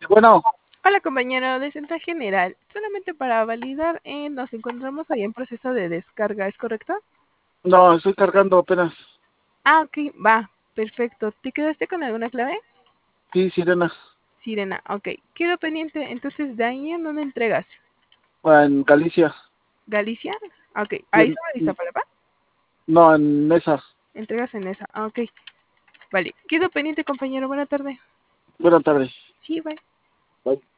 Bueno, Hola compañero de Central General, solamente para validar, nos encontramos ahí en proceso de descarga, ¿es correcto? no, estoy cargando apenas. Ah, ok, va, perfecto. ¿Te quedaste con alguna clave? Sí, Sirena, Sirena, ok. Quedo pendiente, entonces de ahí en dónde entregas. en Galicia. ¿Galicia? Ok, Sí, ahí está Iztapalapa. no, en Mesa. Entregas en esa, ok. Vale, quedo pendiente compañero, buena tarde. Buenas tardes. Sí, bye. Bye.